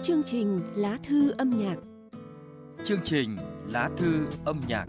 Chương trình Lá thư âm nhạc. Chương trình Lá thư âm nhạc.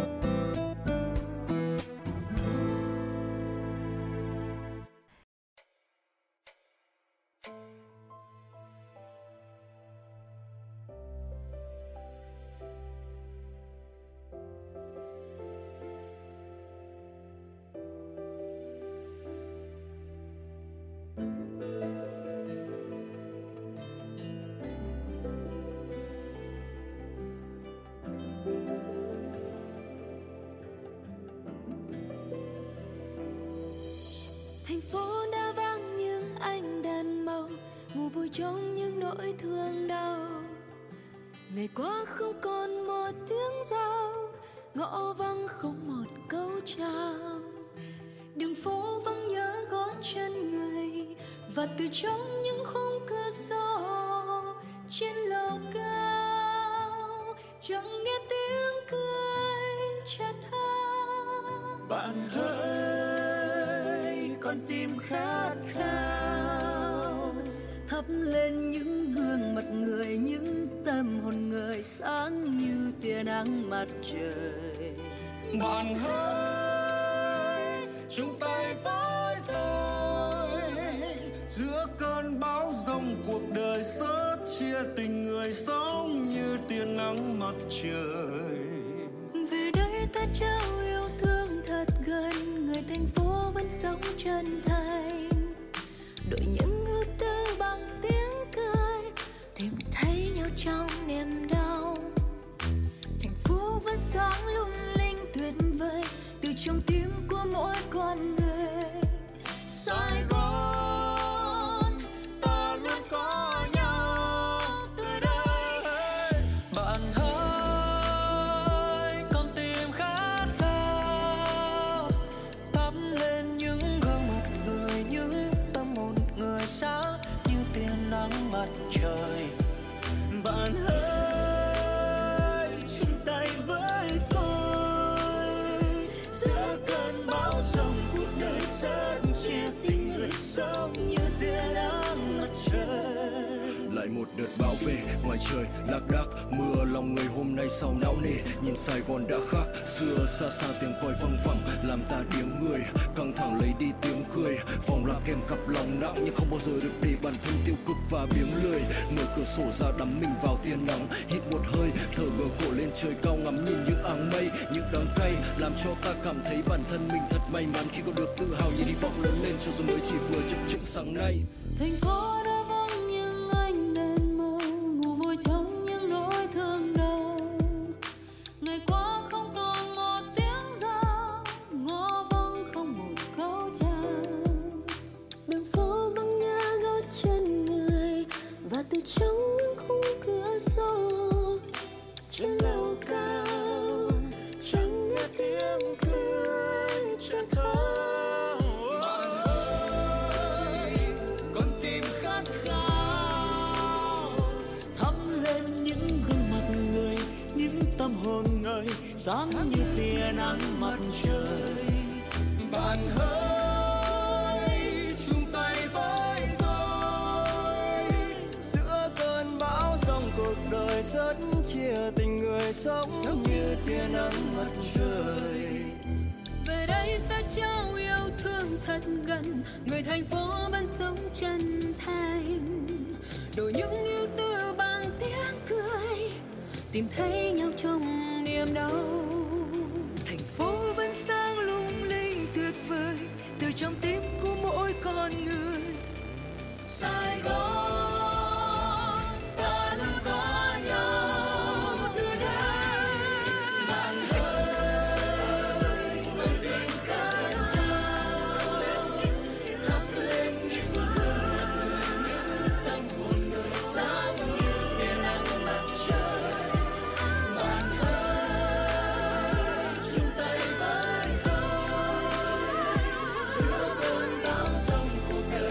Thành phố đã vắng những ánh đèn màu, ngủ vùi trong những nỗi thương đau. Ngày qua không còn một tiếng rao, ngõ vắng không một câu chào. Đường phố vắng nhớ gót chân người, và từ trong những khung cửa sổ trên lầu cao chẳng nghe tiếng cười cha tha. Bạn ơi, con tim khát khao, thắp lên những gương mặt người, những tâm hồn người sáng như tia nắng mặt trời. Bạn ơi, chung tay với tôi giữa cơn bão giông cuộc đời, sớt chia tình người sống như tia nắng mặt trời. Về đây ta trao yêu thương thật gần, người thành phố vẫn sống chân thành. Đổi những ưu tư bằng tiếng cười, tìm thấy nhau trong niềm đau. Thành phố vẫn sáng lung linh tuyệt vời, từ trong tim của mỗi con người. Sài Gòn, ta luôn có nhau từ đây. Bạn ơi, con tim khát khao, thắp lên những gương mặt người, những tâm hồn người sáng như tia nắng mặt trời. Bạn ơi, chung tay với tôi giữa cơn bão giông cuộc đời, sớt chia tình người sống như tia nắng mặt trời. Lại một đợt bão về, ngoài trời lác đác mưa, lòng người hôm nay sao não nề. Nhìn Sài Gòn đã khác xưa, xa xa tiếng còi văng vẳng làm ta điếng người, căng thẳng lấy đi tiếng cười. Phòng là kèm cặp lòng nặng nhưng không bao giờ được để bản thân tiêu cực và biếng lười. Mở cửa sổ ra đắm mình vào tia nắng, hít một hơi thở ngửa cổ lên trời cao, ngắm nhìn những áng mây, những đắng cay làm cho ta cảm thấy bản thân mình thật may mắn khi có được tự hào nhìn hy vọng lớn lên cho dù mới chỉ vừa chập chững sáng nay. Thành phố đã vắng những ánh đèn màu, ngủ vùi trong những nỗi thương đau. Ngày qua không còn một tiếng rao, ngõ vắng không một câu chào. Đường phố vắng nhớ gót chân người, và từ trong những khung cửa sổ trên lầu cao chẳng nghe tiếng cười cha thơ. Con tim khát khao, thắp lên những gương mặt người, những tâm hồn người sáng như tia nắng mặt trời. Bạn ơi, chung tay với tôi giữa cơn bão giông cuộc đời, sớt chia tình người sống như tia nắng mặt trời. Về đây ta trao yêu thương thật gần, người thành phố vẫn sống chân thành. Đổi những ưu tư bằng tiếng cười, tìm thấy nhau trong niềm đau. Thành phố vẫn sáng lung linh tuyệt vời, từ trong tim của mỗi con người. Sài Gòn, ta luôn có nhau từ đây. Bạn ơi, người tim khát khao, thắp lên những gương mặt người, những tâm hồn người sáng như tia nắng mặt trời. Bạn ơi, chung tay với tôi giữa cơn bão giông cuộc đời,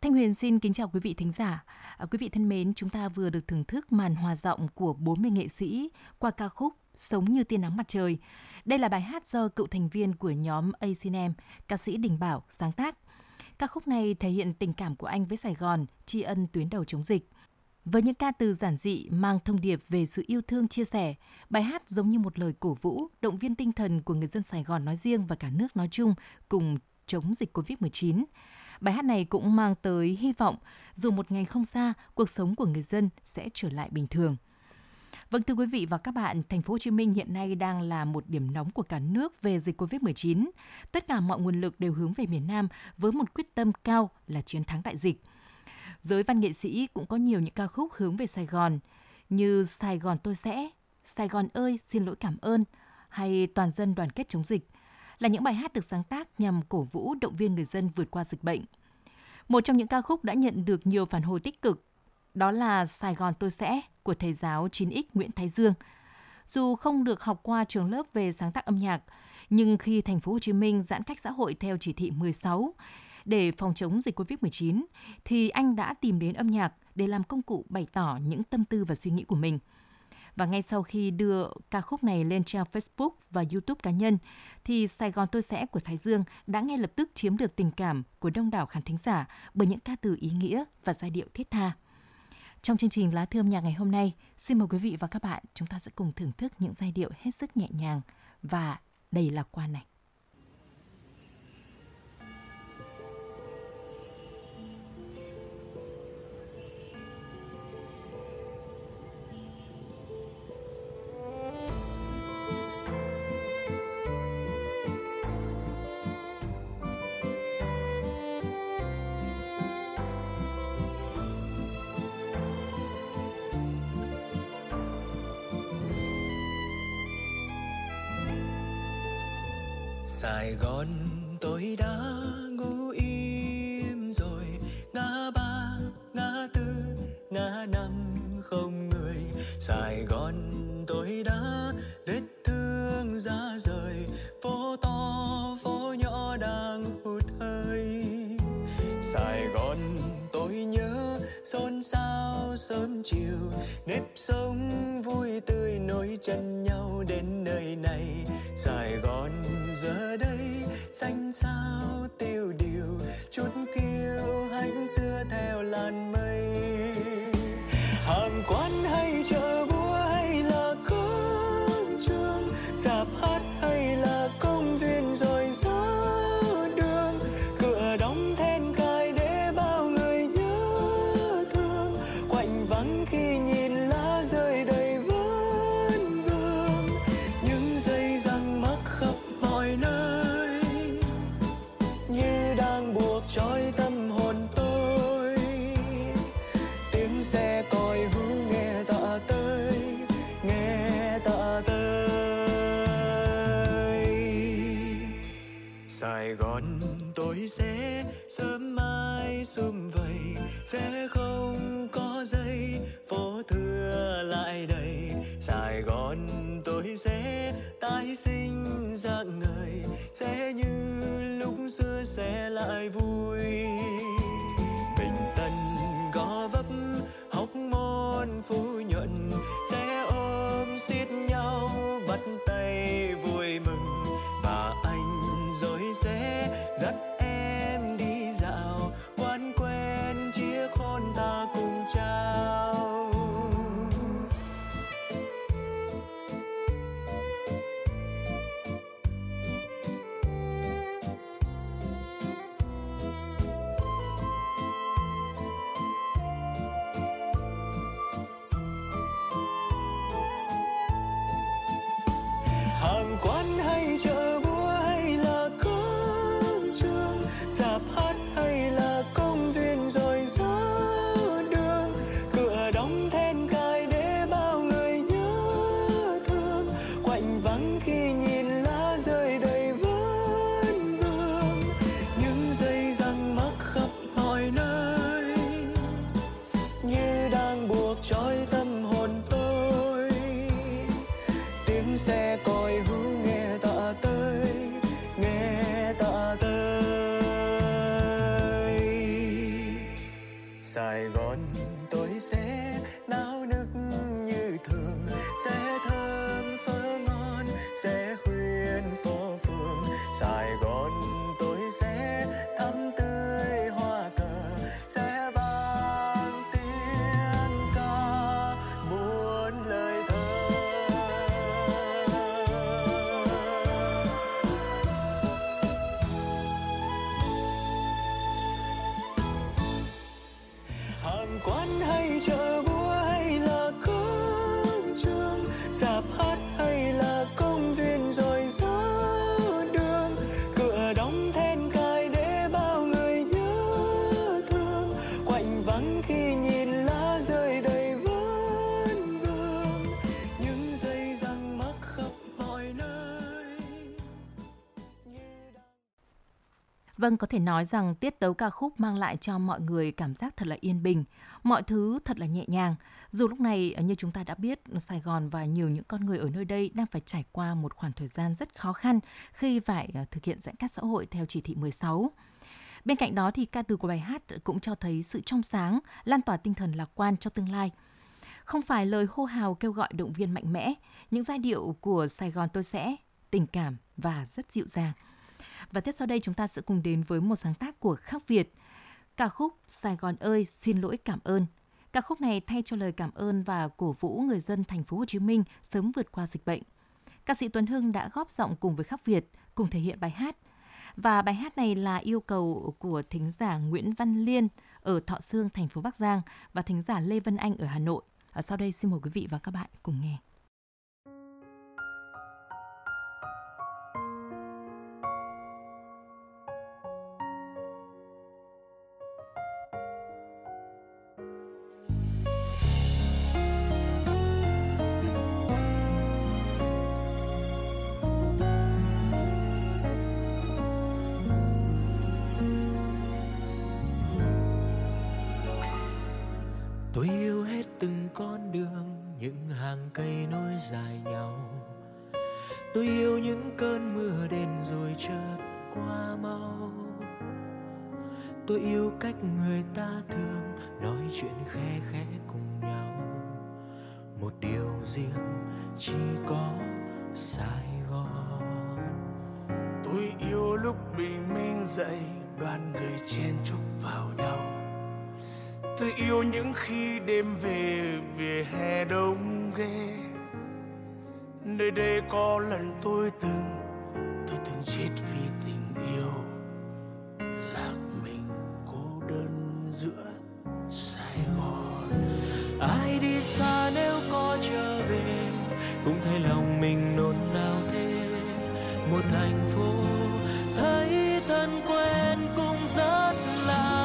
Thanh Huyền xin kính chào quý vị thính giả. Quý vị thân mến, chúng ta vừa được thưởng thức màn hòa giọng của 40 nghệ sĩ qua ca khúc Sống như tia nắng mặt trời. Đây là bài hát do cựu thành viên của nhóm A&M, ca sĩ Đình Bảo sáng tác. Ca khúc này thể hiện tình cảm của anh với Sài Gòn, tri ân tuyến đầu chống dịch. Với những ca từ giản dị mang thông điệp về sự yêu thương chia sẻ, bài hát giống như một lời cổ vũ, động viên tinh thần của người dân Sài Gòn nói riêng và cả nước nói chung cùng chống dịch Covid-19. Bài hát này cũng mang tới hy vọng, dù một ngày không xa, cuộc sống của người dân sẽ trở lại bình thường. Vâng, thưa quý vị và các bạn, thành phố Hồ Chí Minh hiện nay đang là một điểm nóng của cả nước về dịch Covid-19. Tất cả mọi nguồn lực đều hướng về miền Nam với một quyết tâm cao là chiến thắng đại dịch. Giới văn nghệ sĩ cũng có nhiều những ca khúc hướng về Sài Gòn như Sài Gòn tôi sẽ, Sài Gòn ơi xin lỗi cảm ơn hay Toàn dân đoàn kết chống dịch là những bài hát được sáng tác nhằm cổ vũ động viên người dân vượt qua dịch bệnh. Một trong những ca khúc đã nhận được nhiều phản hồi tích cực đó là Sài Gòn tôi sẽ của thầy giáo 9X Nguyễn Thái Dương. Dù không được học qua trường lớp về sáng tác âm nhạc, nhưng khi thành phố Hồ Chí Minh giãn cách xã hội theo chỉ thị 16 để phòng chống dịch Covid-19 thì anh đã tìm đến âm nhạc để làm công cụ bày tỏ những tâm tư và suy nghĩ của mình. Và ngay sau khi đưa ca khúc này lên trang Facebook và YouTube cá nhân, thì Sài Gòn tôi sẽ của Thái Dương đã ngay lập tức chiếm được tình cảm của đông đảo khán thính giả bởi những ca từ ý nghĩa và giai điệu thiết tha. Trong chương trình Lá Thư âm nhạc ngày hôm nay, xin mời quý vị và các bạn chúng ta sẽ cùng thưởng thức những giai điệu hết sức nhẹ nhàng và đầy lạc quan này. Sài Gòn tôi đã ngủ im rồi, ngã ba, ngã tư, ngã năm không người. Sài Gòn tôi đã vết thương ra rời, phố to phố nhỏ đang hụt hơi. Sài Gòn tôi nhớ xôn xao sớm chiều, nếp sống vui tươi nối chân nhau đến nơi này. Sài Gòn giờ đây xanh xao tiêu điều, chút kiêu hãnh xưa theo làn mây. Hàng quán hay chợ búa hay là công trường, rạp hát hay là công viên rồi ra đường, cửa đóng then cài để bao người nhớ thương, quạnh vắng khi nhìn lá rơi đầy vườn vương. Những dây răng mắc khắp mọi nơi như đang buộc trói tâm hồn tôi. Tiếng xe còi hú nghe tạ tới, nghe tạ tới. Sài Gòn tôi sẽ sớm mai sum vầy, sẽ không có giây phố thưa lại đầy. Sài Gòn tôi sẽ tái sinh dạng người, sẽ như lúc xưa sẽ lại vui. Bình Tân, Gò Vấp, Hóc Môn, Phú Nhuận sẽ ôm siết nhau bắt tay vui mừng, và anh rồi sẽ dắt em đi dạo quán quen chiếc hôn ta cùng trao. Vâng, có thể nói rằng tiết tấu ca khúc mang lại cho mọi người cảm giác thật là yên bình, mọi thứ thật là nhẹ nhàng. Dù lúc này như chúng ta đã biết, Sài Gòn và nhiều những con người ở nơi đây đang phải trải qua một khoảng thời gian rất khó khăn khi phải thực hiện giãn cách xã hội theo chỉ thị 16. Bên cạnh đó thì ca từ của bài hát cũng cho thấy sự trong sáng, lan tỏa tinh thần lạc quan cho tương lai. Không phải lời hô hào kêu gọi động viên mạnh mẽ, những giai điệu của Sài Gòn tôi sẽ, tình cảm và rất dịu dàng. Và tiếp sau đây chúng ta sẽ cùng đến với một sáng tác của Khắc Việt, ca khúc Sài Gòn ơi xin lỗi cảm ơn. Ca khúc này thay cho lời cảm ơn và cổ vũ người dân thành phố Hồ Chí Minh sớm vượt qua dịch bệnh. Ca sĩ Tuấn Hưng đã góp giọng cùng với Khắc Việt cùng thể hiện bài hát. Và bài hát này là yêu cầu của thính giả Nguyễn Văn Liên ở Thọ Sương, thành phố Bắc Giang và thính giả Lê Vân Anh ở Hà Nội. Sau đây xin mời quý vị và các bạn cùng nghe. Tôi yêu hết từng con đường, những hàng cây nối dài nhau. Tôi yêu những cơn mưa đến rồi chợt qua mau. Tôi yêu cách người ta thường nói chuyện khe khẽ cùng nhau. Một điều riêng chỉ có Sài Gòn. Tôi yêu lúc bình minh dậy, đoàn người chen chúc vào nhau. Tôi yêu những khi đêm về vỉa hè đông ghê. Nơi đây có lần tôi từng chết vì tình yêu. Lạc mình cô đơn giữa Sài Gòn. Ai đi xa nếu có trở về cũng thấy lòng mình nôn nao thế. Một thành phố thấy thân quen cũng rất lạ.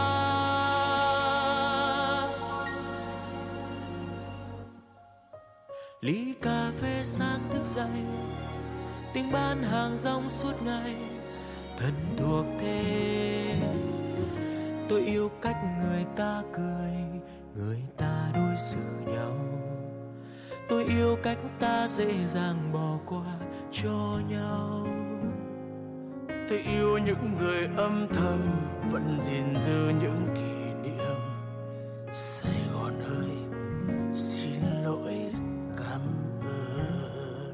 Ly cà phê sáng thức dậy, tiếng bán hàng rong suốt ngày thân thuộc thế. Tôi yêu cách người ta cười, người ta đối xử nhau. Tôi yêu cách ta dễ dàng bỏ qua cho nhau. Tôi yêu những người âm thầm vẫn gìn giữ những kỷ niệm. Sài Gòn ơi xin lỗi cảm ơn.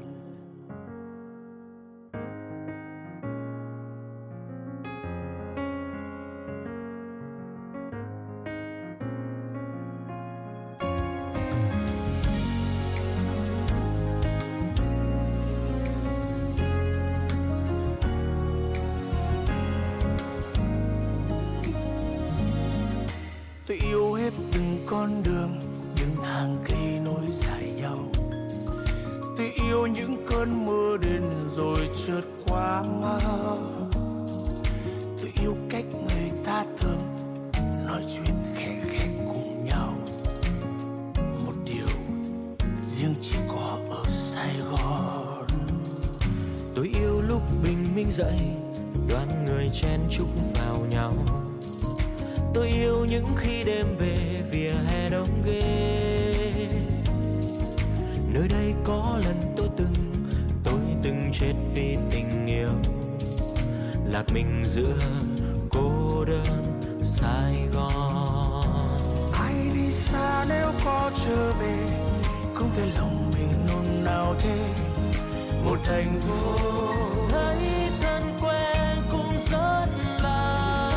Tôi yêu hết từng con đường, những hàng cây nối dài nhau. Tôi yêu những cơn mưa đến rồi chợt qua mau. Tôi yêu cách người ta thường nói chuyện khẽ khẽ cùng nhau. Một điều riêng chỉ có ở Sài Gòn. Tôi yêu lúc bình minh dậy, đoàn người chen chúc vào nhau. Tôi yêu những khi đêm về vỉa hè đông ghê. Nơi đây có lần tôi từng chết vì tình yêu. Lạc mình giữa cô đơn Sài Gòn. Ai đi xa nếu có trở về cũng thấy lòng mình nôn nao thế. Một thành phố thấy thân quen cũng rất lạ.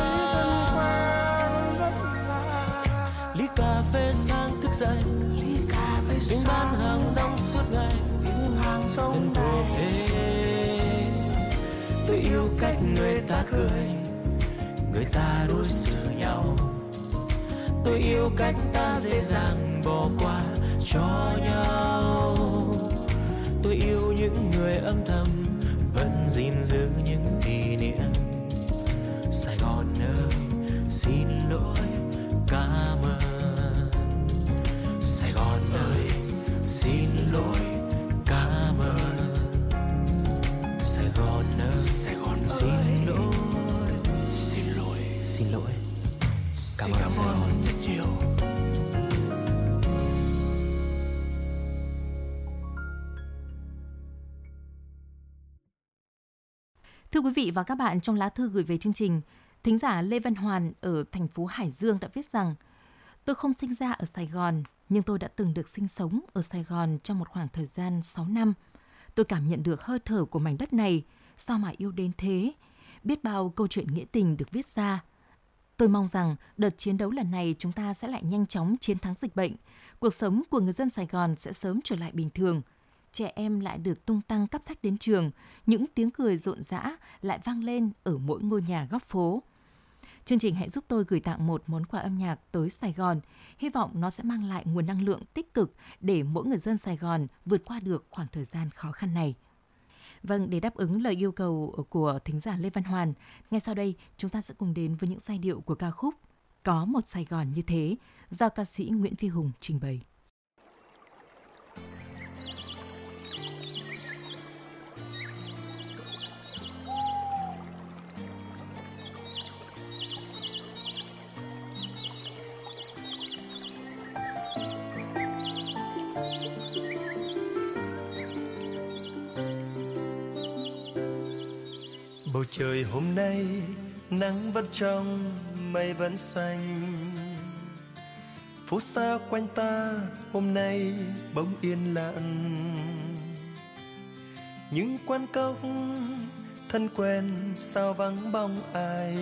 Ly cà phê sáng thức dậy, tiếng bán hàng rong suốt ngày thân thuộc thế. Tôi yêu cách người ta cười, người ta đối xử nhau. Tôi yêu cách ta dễ dàng bỏ qua cho nhau. Tôi yêu những người âm thầm vẫn gìn giữ những kỷ niệm. Sài Gòn ơi xin lỗi cảm ơn. Sài Gòn ơi xin lỗi cảm ơn. Sài Gòn ơi xin lỗi xin lỗi. Cảm ơn Sài Gòn. rất nhiều. Thưa quý vị và các bạn, trong lá thư gửi về chương trình, thính giả Lê Văn Hoàn ở thành phố Hải Dương đã viết rằng: tôi không sinh ra ở Sài Gòn, nhưng tôi đã từng được sinh sống ở Sài Gòn trong một khoảng thời gian 6 năm. Tôi cảm nhận được hơi thở của mảnh đất này, sao mà yêu đến thế. Biết bao câu chuyện nghĩa tình được viết ra. Tôi mong rằng đợt chiến đấu lần này chúng ta sẽ lại nhanh chóng chiến thắng dịch bệnh. Cuộc sống của người dân Sài Gòn sẽ sớm trở lại bình thường. Trẻ em lại được tung tăng cắp sách đến trường, những tiếng cười rộn rã lại vang lên ở mỗi ngôi nhà góc phố. Chương trình hãy giúp tôi gửi tặng một món quà âm nhạc tới Sài Gòn. Hy vọng nó sẽ mang lại nguồn năng lượng tích cực để mỗi người dân Sài Gòn vượt qua được khoảng thời gian khó khăn này. Vâng, để đáp ứng lời yêu cầu của thính giả Lê Văn Hoàn, ngay sau đây chúng ta sẽ cùng đến với những giai điệu của ca khúc Có một Sài Gòn như thế do ca sĩ Nguyễn Phi Hùng trình bày. Bầu trời hôm nay nắng vẫn trong, mây vẫn xanh. Phố xa quanh ta hôm nay bỗng yên lặng. Những quán cóc thân quen sao vắng bóng ai.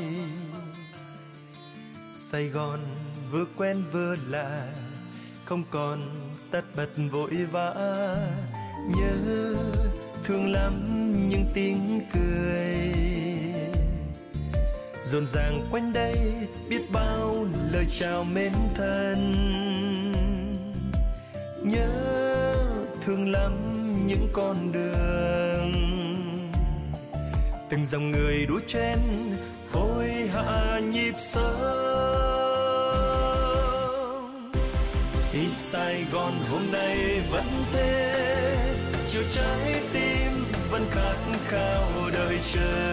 Sài Gòn vừa quen vừa lạ, không còn tất bật vội vã. Nhớ thương lắm những tiếng cười rộn ràng quanh đây, biết bao lời chào mến thân. Nhớ thương lắm những con đường, từng dòng người đua chen hối hả nhịp sống. Thì Sài Gòn hôm nay vẫn thế, chiều trái tim vẫn khát khao đợi chờ.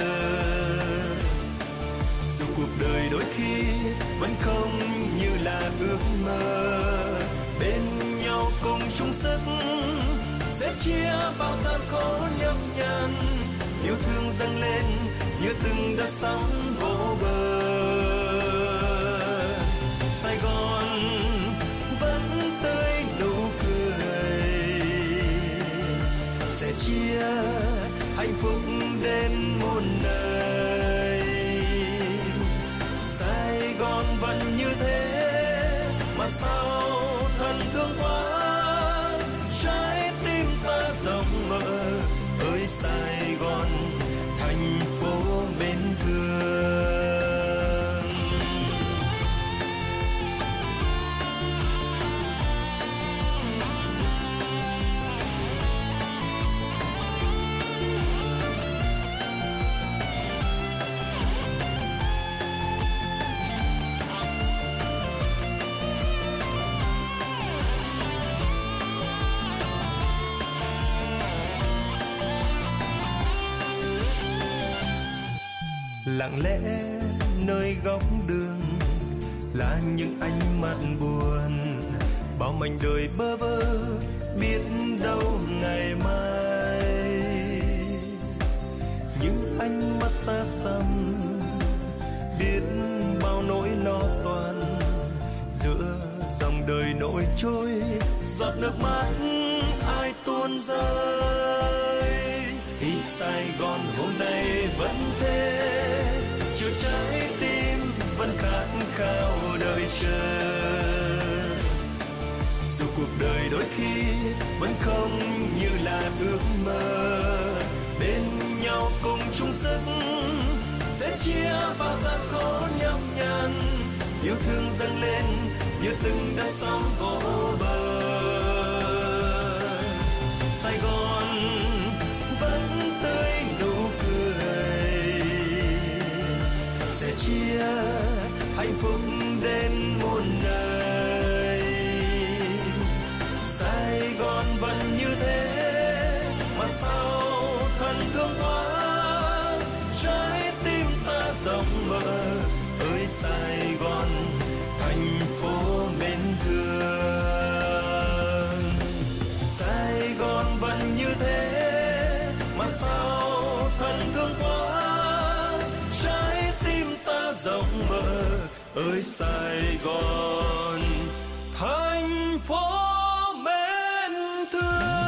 Dù cuộc đời đôi khi vẫn không như là ước mơ, bên nhau cùng chung sức sẽ chia bao gian khó nhọc nhằn. Yêu thương dâng lên như từng đợt sóng vỗ bờ. Sài Gòn vẫn tươi nụ cười, sẽ chia hạnh phúc đến muôn đời. Sài Gòn vẫn như thế mà sao thân thương quá, trái tim ta rộng mở. Ơi Sài Gòn thành phố mến thương. Lặng lẽ nơi góc đường là những ánh mắt buồn, bao mảnh đời bơ vơ biết đâu ngày mai. Những ánh mắt xa xăm biết bao nỗi lo toan, giữa dòng đời nổi trôi giọt nước mắt ai tuôn rơi. Thì Sài Gòn hôm nay vẫn thế, chiều trái tim vẫn khát khao đợi chờ. Dù cuộc đời đôi khi vẫn không như là ước mơ, bên nhau cùng chung sức sẽ chia bao gian khó nhọc nhằn. Yêu thương dâng lên như từng đợt sóng vỗ bờ. Sài Gòn vẫn tươi nụ cười, sẽ chia hạnh phúc đến muôn đời. Sài Gòn vẫn như thế mà sao thân thương quá, trái tim ta rộng mở. Ơi ơi Sài Gòn, thành phố mến thương. Sài Gòn vẫn như thế mà sao thân thương quá, trái tim ta rộng mở ơi Sài Gòn, thành phố mến thương.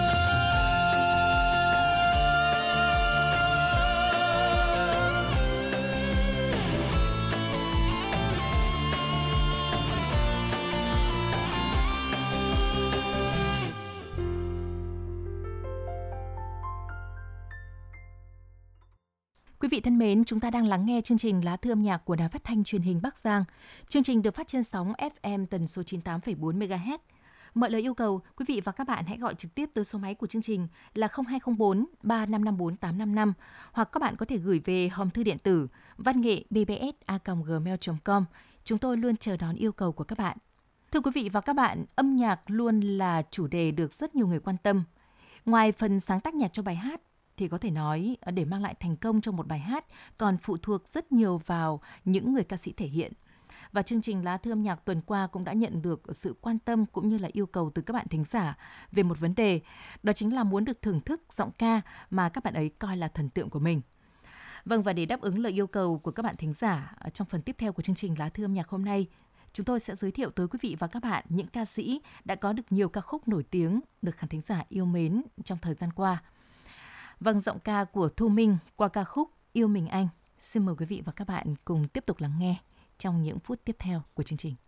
Quý vị thân mến, chúng ta đang lắng nghe chương trình Lá thư âm nhạc của Đài Phát thanh Truyền hình Bắc Giang. Chương trình được phát trên sóng FM tần số 98,4 MHz. Mọi lời yêu cầu, quý vị và các bạn hãy gọi trực tiếp tới số máy của chương trình là 0204 3554 855 hoặc các bạn có thể gửi về hòm thư điện tử vanngệ@bbs@gmail.com. Chúng tôi luôn chờ đón yêu cầu của các bạn. Thưa quý vị và các bạn, âm nhạc luôn là chủ đề được rất nhiều người quan tâm. Ngoài phần sáng tác nhạc cho bài hát, thì có thể nói để mang lại thành công cho một bài hát còn phụ thuộc rất nhiều vào những người ca sĩ thể hiện. Và chương trình Lá thư âm nhạc tuần qua cũng đã nhận được sự quan tâm cũng như là yêu cầu từ các bạn thính giả về một vấn đề, đó chính là muốn được thưởng thức giọng ca mà các bạn ấy coi là thần tượng của mình. Vâng, và để đáp ứng lời yêu cầu của các bạn thính giả, trong phần tiếp theo của chương trình Lá thư âm nhạc hôm nay, chúng tôi sẽ giới thiệu tới quý vị và các bạn những ca sĩ đã có được nhiều ca khúc nổi tiếng được khán thính giả yêu mến trong thời gian qua. Vâng, giọng ca của Thu Minh qua ca khúc Yêu Mình Anh. Xin mời quý vị và các bạn cùng tiếp tục lắng nghe trong những phút tiếp theo của chương trình.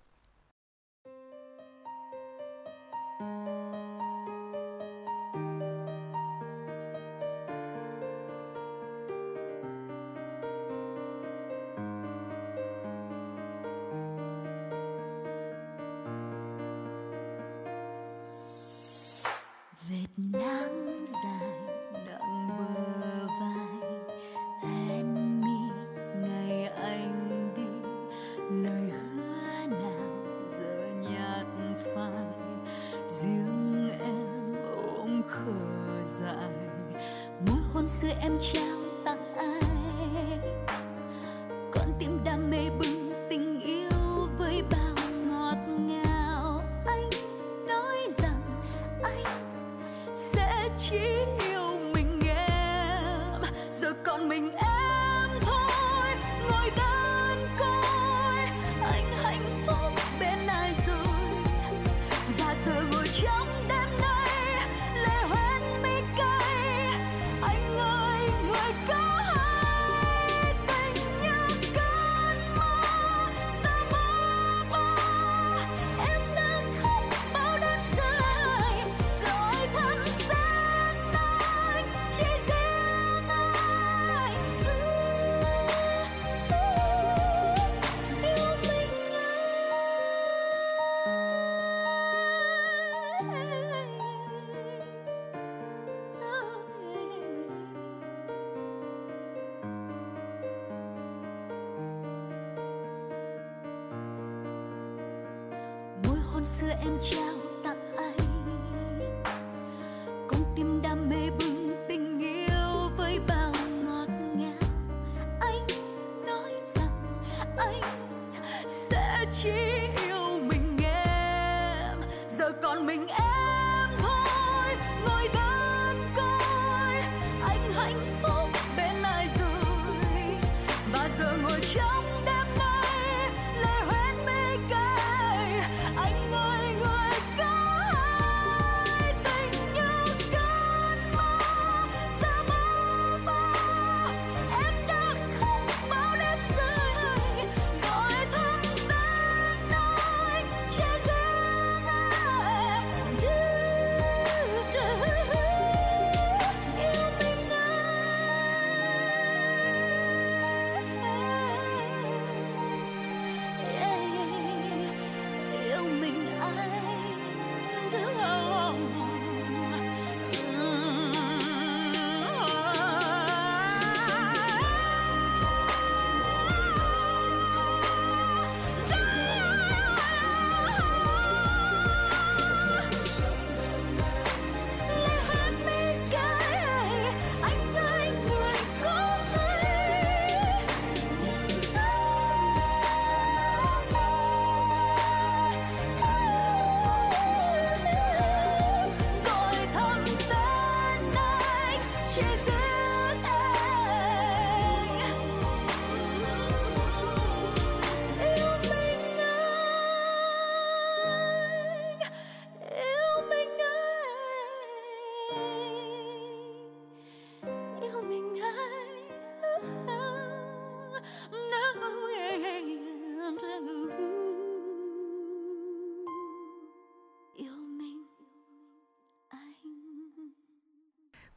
Vệt nắng dài đặng bờ vai, hẹn mi ngày anh đi, lời hứa nào giờ nhạt phai, riêng em ôm khờ dại, môi hôn xưa em trao tặng ai, con tim đam mê bừng tình yêu với bao ngọt ngào. Anh nói rằng anh sẽ chỉ yêu mình em, giờ còn mình em thôi, ngồi đơn côi. Anh hạnh phúc bên ai rồi, và giờ ngồi trong đêm nay lệ hoen mi cay. Anh ơi, người có hai tình như cơn mơ, giờ mơ mơ em đã khóc bao đêm dài, gọi thân tên anh, chỉ riêng anh yêu mình môi hôn xưa em trao tặng anh, con tim đam mê bừng tình yêu với bao ngọt ngào. Anh nói rằng anh sẽ chỉ yêu mình em, giờ còn mình em thôi, ngồi đơn côi. Anh hạnh phúc bên ai rồi, và giờ ngồi trong đêm nay lệ hoen mi cay. Anh ơi, người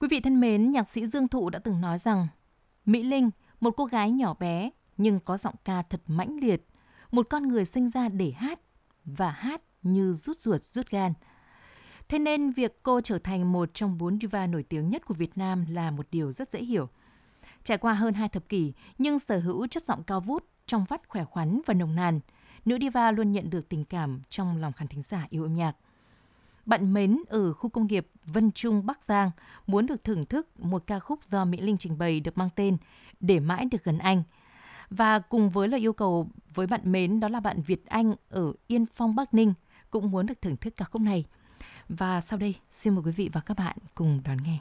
Quý vị thân mến, nhạc sĩ Dương Thụ đã từng nói rằng Mỹ Linh, một cô gái nhỏ bé nhưng có giọng ca thật mãnh liệt, một con người sinh ra để hát và hát như rút ruột rút gan. Thế nên việc cô trở thành một trong 4 diva nổi tiếng nhất của Việt Nam là một điều rất dễ hiểu. Trải qua hơn 2 thập kỷ nhưng sở hữu chất giọng cao vút, trong vắt khỏe khoắn và nồng nàn, nữ diva luôn nhận được tình cảm trong lòng khán thính giả yêu âm nhạc. Bạn mến ở khu công nghiệp Vân Trung, Bắc Giang muốn được thưởng thức một ca khúc do Mỹ Linh trình bày được mang tên Để mãi được gần anh. Và cùng với lời yêu cầu với bạn mến đó là bạn Việt Anh ở Yên Phong, Bắc Ninh cũng muốn được thưởng thức ca khúc này. Và sau đây xin mời quý vị và các bạn cùng đón nghe.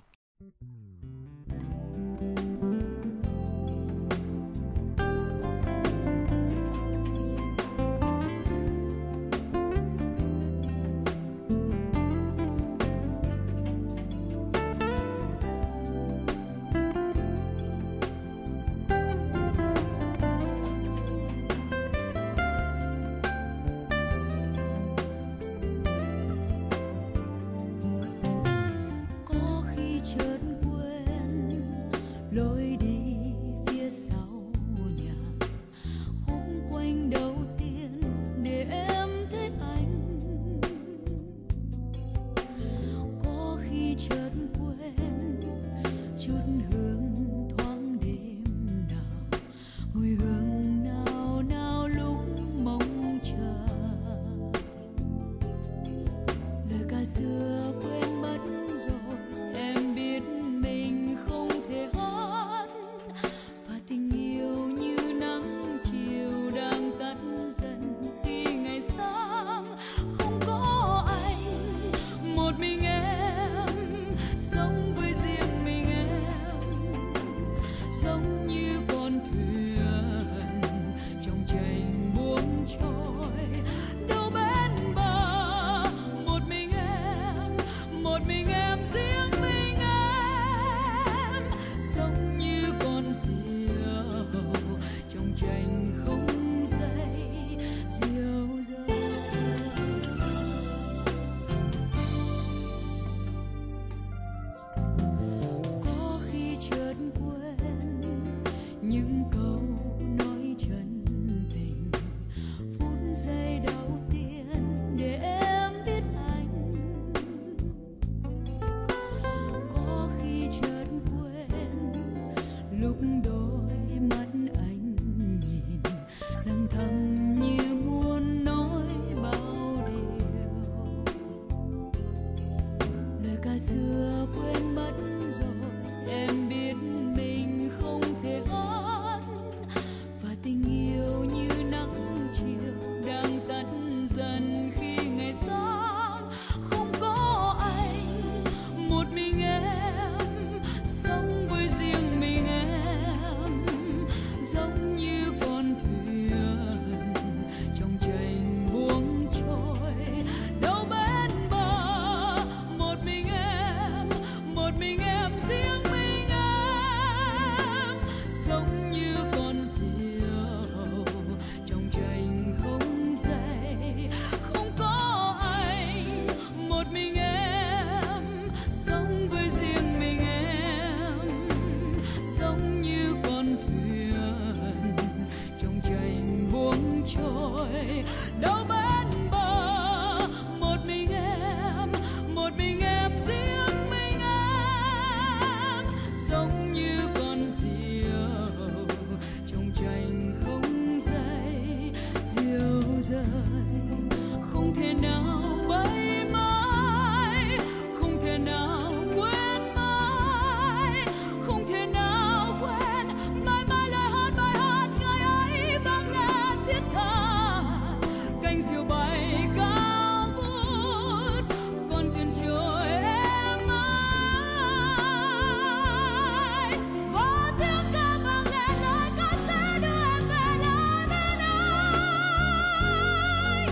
Hãy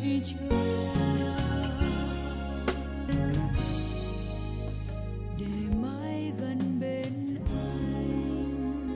đợi chờ để mãi gần bên anh.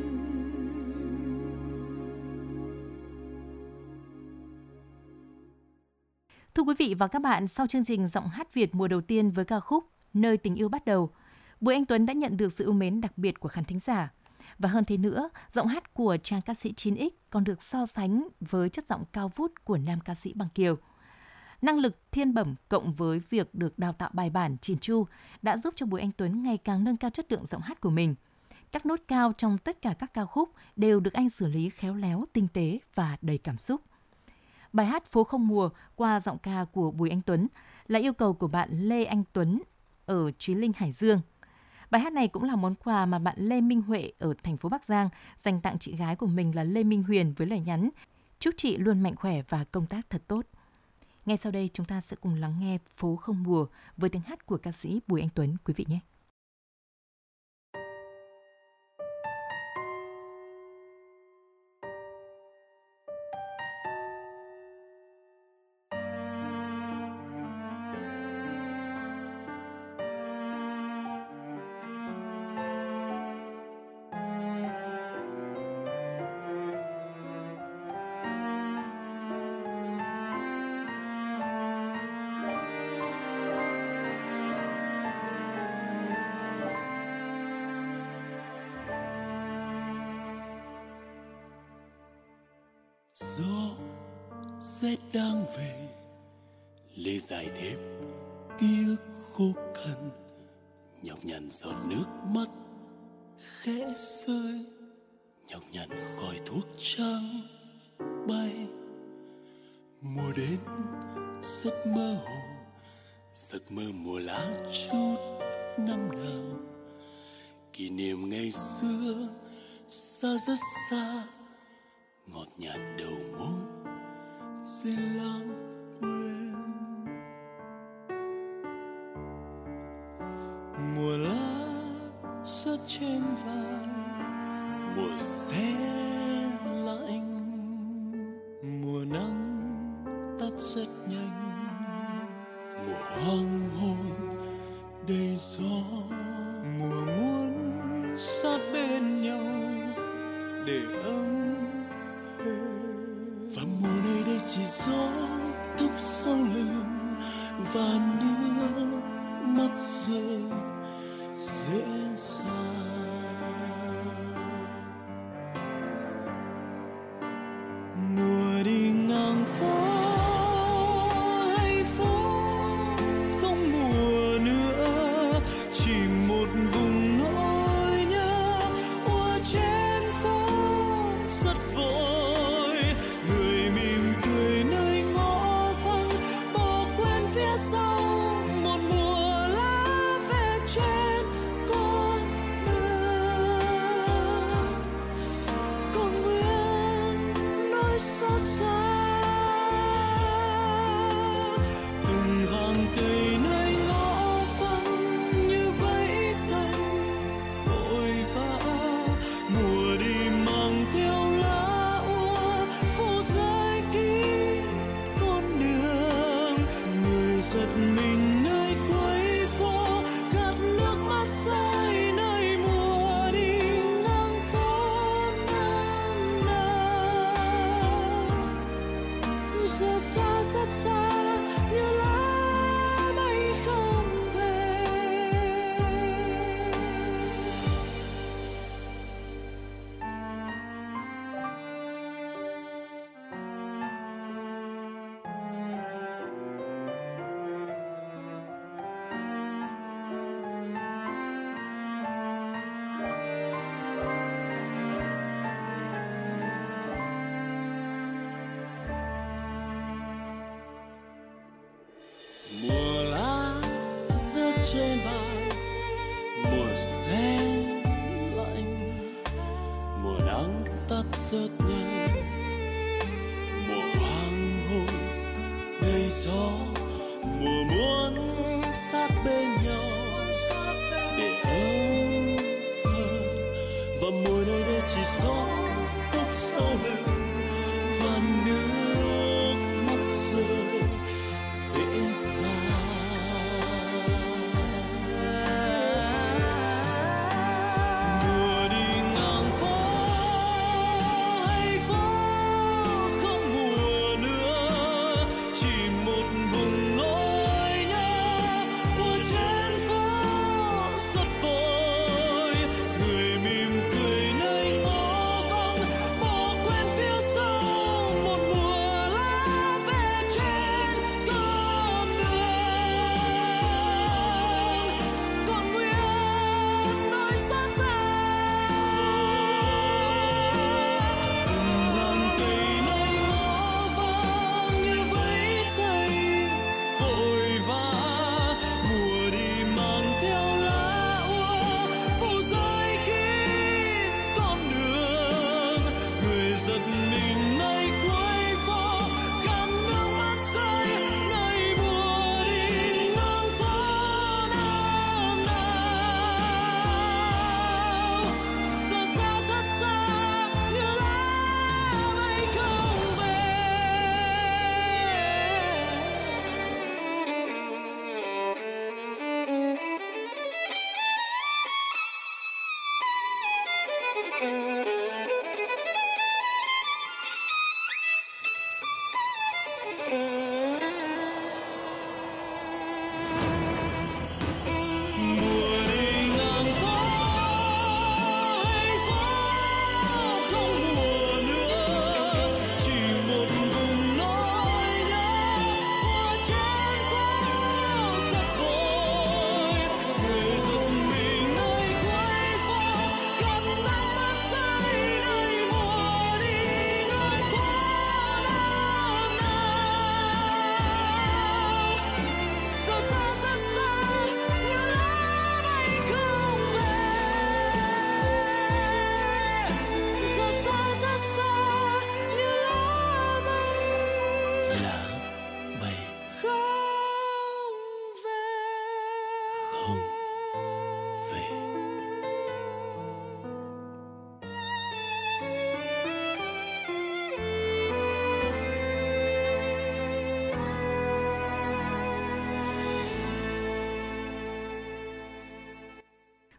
Thưa quý vị và các bạn, sau chương trình Giọng hát Việt mùa đầu tiên với ca khúc Nơi tình yêu bắt đầu, Bùi Anh Tuấn đã nhận được sự yêu mến đặc biệt của khán thính giả. Và hơn thế nữa, giọng hát của chàng ca sĩ 9X còn được so sánh với chất giọng cao vút của nam ca sĩ Bằng Kiều. Năng lực thiên bẩm cộng với việc được đào tạo bài bản chỉn chu đã giúp cho Bùi Anh Tuấn ngày càng nâng cao chất lượng giọng hát của mình. Các nốt cao trong tất cả các ca khúc đều được anh xử lý khéo léo, tinh tế và đầy cảm xúc. Bài hát Phố Không Mùa qua giọng ca của Bùi Anh Tuấn là yêu cầu của bạn Lê Anh Tuấn ở Chí Linh, Hải Dương. Bài hát này cũng là món quà mà bạn Lê Minh Huệ ở thành phố Bắc Giang dành tặng chị gái của mình là Lê Minh Huyền với lời nhắn chúc chị luôn mạnh khỏe và công tác thật tốt. Ngay sau đây chúng ta sẽ cùng lắng nghe Phố Không Mùa với tiếng hát của ca sĩ Bùi Anh Tuấn quý vị nhé. Gió rét đang về, lê dài thêm tiếc khô khăn, nhọc nhằn giọt nước mắt khẽ rơi, nhọc nhằn khói thuốc trắng bay. Mùa đến rất mơ hồ, giấc mơ mùa lá chút năm nào, kỷ niệm ngày xưa xa rất xa, ngọt nhạt đầu môi dễ lãng quên. Mùa lá rớt trên vai, mùa se lạnh, mùa nắng tắt rất nhanh, mùa hoàng hôn đầy gió, mùa muốn sát bên nhau để ấm. Và mùa này đây chỉ gió thúc sau lưng và nước mắt rơi dễ dàng. Mùa đi ngang phố hay phố không mùa nữa, chỉ một vùng nỗi nhớ ùa trên phố rất vội. Người mỉm cười nơi ngõ vắng, bỏ quên phía sau một mùa lá về trên con đường. Còn nguyên nỗi xót xa, từng hàng cây nơi ngõ vắng như vẫy tay vội vã. Mùa đi mang theo lá úa phủ rơi kín con đường. Người giật mình nơi cuối phố, gạt nước mắt rơi nơi mùa đi ngang phố năm nào. Giờ xa rất xa như lá bay không về. Mùa lá rớt trên vai, mùa se lạnh, mùa nắng tắt rất nhanh, mùa hoàng hôn đầy gió, mùa muốn sát bên nhau để ấm hơn. Và mùa này đây chỉ gió thúc sau lưng và nước mắt rơi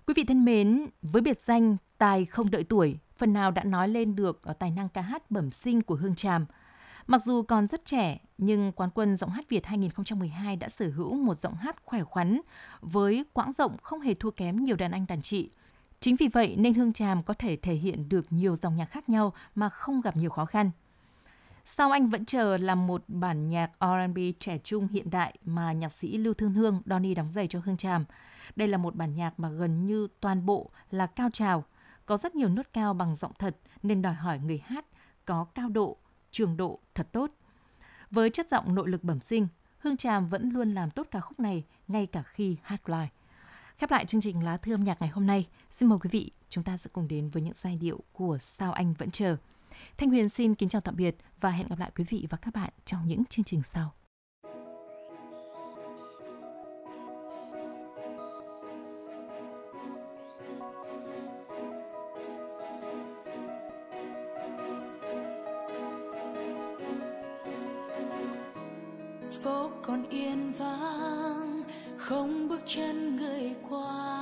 Quý vị thân mến, với biệt danh tài không đợi tuổi, phần nào đã nói lên được tài năng ca hát bẩm sinh của Hương Tràm. Mặc dù còn rất trẻ, nhưng Quán quân Giọng hát Việt 2012 đã sở hữu một giọng hát khỏe khoắn, với quãng giọng không hề thua kém nhiều đàn anh đàn chị. Chính vì vậy nên Hương Tràm có thể thể hiện được nhiều dòng nhạc khác nhau mà không gặp nhiều khó khăn. Sao Anh Vẫn Chờ là một bản nhạc R&B trẻ trung hiện đại mà nhạc sĩ Lưu Thương Hương, Donny đóng giày cho Hương Tràm. Đây là một bản nhạc mà gần như toàn bộ là cao trào, có rất nhiều nốt cao bằng giọng thật nên đòi hỏi người hát có cao độ, trường độ thật tốt. Với chất giọng nội lực bẩm sinh, Hương Tràm vẫn luôn làm tốt ca khúc này ngay cả khi hát live. Khép lại chương trình Lá Thư âm nhạc ngày hôm nay, xin mời quý vị chúng ta sẽ cùng đến với những giai điệu của Sao Anh Vẫn Chờ. Thanh Huyền xin kính chào tạm biệt và hẹn gặp lại quý vị và các bạn trong những chương trình sau. Phố còn yên vắng, không bước chân người qua.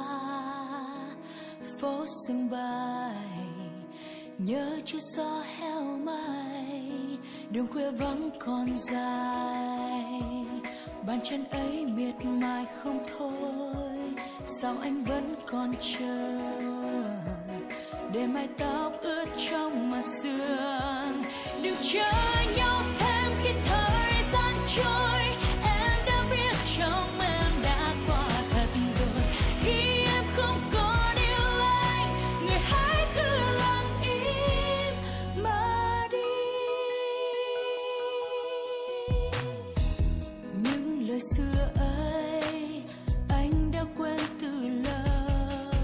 Phố sương bay, nhớ chút gió heo may. Đường khuya vắng còn dài, bàn chân ấy miệt mài không thôi. Sao anh vẫn còn chờ, để mái tóc ướt trong mà sương. Đừng chờ nhau thêm khi thời gian trôi. Em đã biết trong em đã qua thật rồi. Khi em không còn yêu anh, người hãy cứ lặng im mà đi. Những lời xưa ấy anh đã quên từ lâu.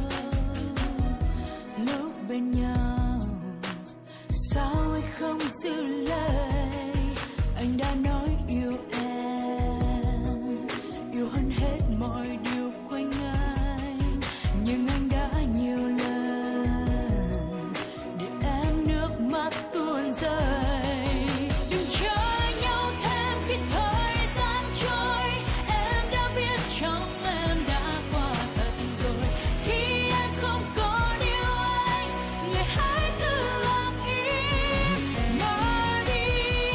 Lúc bên nhau sao anh không giữ lời. Anh đã nói yêu em, yêu hơn hết mọi điều quanh anh. Nhưng anh đã nhiều lần để em nước mắt tuôn rơi. Đừng chờ nhau thêm khi thời gian trôi. Em đã biết trong em đã qua thật rồi. Khi em không còn yêu anh, người hãy cứ lặng im mà đi.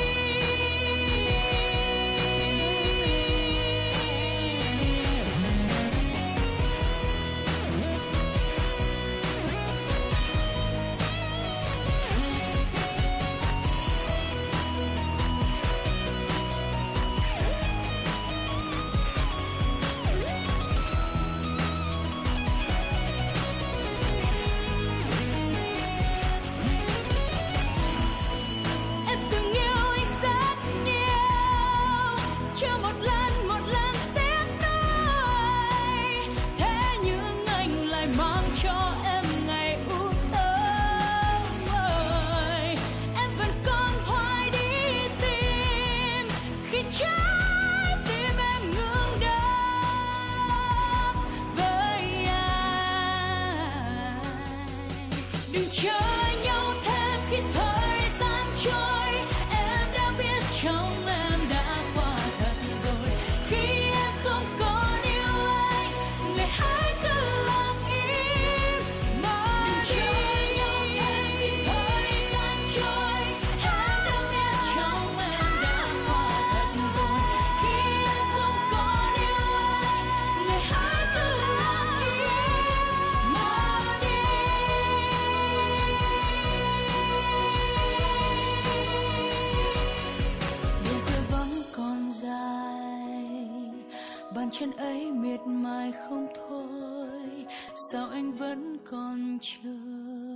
Em từng yêu anh rất nhiều, chưa một lần tiếc nuối. Thế nhưng anh lại mang cho em ngày u tối. Em vẫn còn hoài đi tìm, khi trái tim em ngừng đập với anh. Đừng chờ nhau thêm khi thời gian trôi. Em đã biết trong em đã qua thật rồi. Khi em không còn yêu anh, người hãy cứ lặng im mà đi. Đừng chờ nhau thêm khi thời gian trôi. Em đã biết trong em đã qua thật rồi. Khi em không còn yêu anh, người hãy cứ lặng im mà đi. Đường khuya vắng còn dài, bàn chân ấy miệt mài không thôi. Sao anh vẫn còn chờ,